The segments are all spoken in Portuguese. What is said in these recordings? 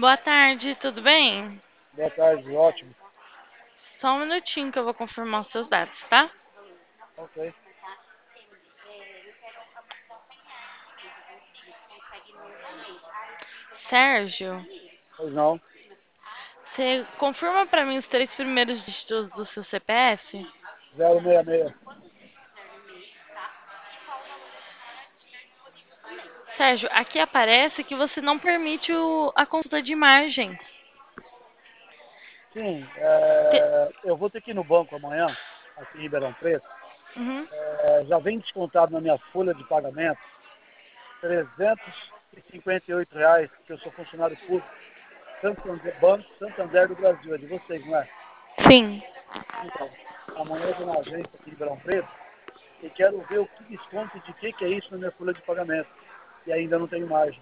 Boa tarde, tudo bem? Boa tarde, ótimo. Só um minutinho que eu vou confirmar os seus dados, tá? Ok. Sérgio, Pois não. você confirma pra mim os três primeiros dígitos do seu CPF? 066. Sérgio, aqui aparece que você não permite a consulta de margem. Sim, Te- eu vou ter que ir no banco amanhã, aqui em Ribeirão Preto. Uhum. Já vem descontado na minha folha de pagamento R$ 358, porque eu sou funcionário público. Santander, Banco Santander do Brasil, é de vocês, não é? Sim. Então, amanhã eu vou na agência aqui em Ribeirão Preto e quero ver o que desconto e de que é isso na minha folha de pagamento. E ainda não tenho margem.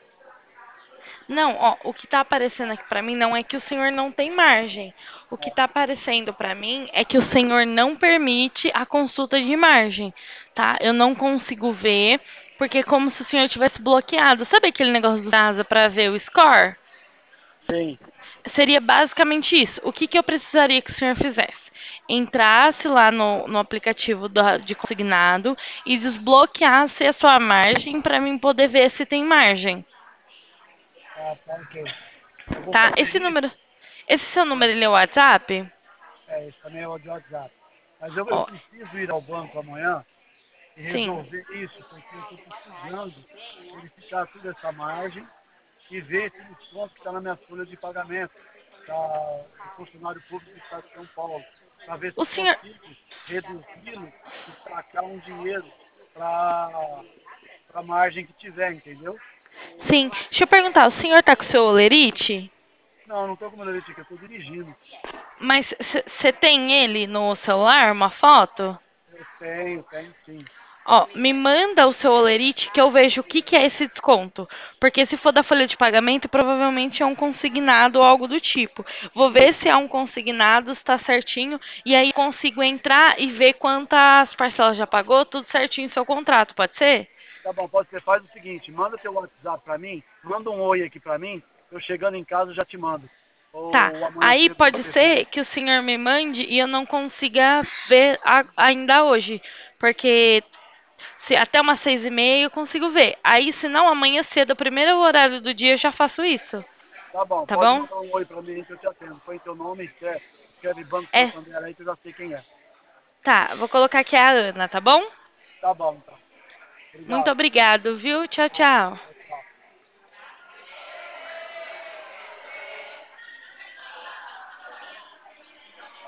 Não, ó, o que tá aparecendo aqui pra mim não é que o senhor não tem margem. O que Ah, tá aparecendo pra mim é que o senhor não permite a consulta de margem, tá? Eu não consigo ver, porque é como se o senhor tivesse bloqueado. Sabe aquele negócio do NASA pra ver o score? sim. Seria basicamente isso. O que que eu precisaria que o senhor fizesse? Entrasse lá no aplicativo de consignado e desbloqueasse a sua margem para mim poder ver se tem margem, Ah, tá, ok. Eu vou tá? fazer isso. Esse seu Ah, número ele é o WhatsApp? esse também é o de WhatsApp. Mas eu Ó, preciso ir ao banco amanhã e sim. resolver isso, porque eu estou precisando verificar toda essa margem e ver esse desconto que está na minha folha de pagamento de funcionário público do Estado de São Paulo, para ver se O eu senhor, consigo reduzi-lo e sacar um dinheiro para a margem que tiver, entendeu? sim. Deixa eu perguntar, o senhor tá com o seu olerite? Não, não estou com meu leite aqui, eu estou dirigindo. Mas você tem ele no celular, uma foto? Eu tenho sim. Ó, me manda o seu olerite que eu vejo o que que é esse desconto. Porque se for da folha de pagamento, provavelmente é um consignado ou algo do tipo. Vou ver se é um consignado, se tá certinho, e aí consigo entrar e ver quantas parcelas já pagou, tudo certinho no seu contrato, pode ser? Tá bom, pode ser. Faz o seguinte, manda teu WhatsApp para mim, manda um oi aqui para mim, eu chegando em casa eu já te mando. Tá. Ou amanhã Aí cedo pode você vê. ser que o senhor me mande e eu não consiga ver ainda hoje. Porque se até umas 6h30 eu consigo ver. Aí, se não, amanhã cedo, o primeiro horário do dia, eu já faço isso. Tá bom, Tá pode bom? mandar um oi para mim que eu te atendo. Põe teu nome, escreve Banco É, Santander aí que eu já sei quem é. tá. Vou colocar aqui a Ana, tá bom? Tá bom, então. Muito Obrigado. obrigado, viu? Tchau, tchau.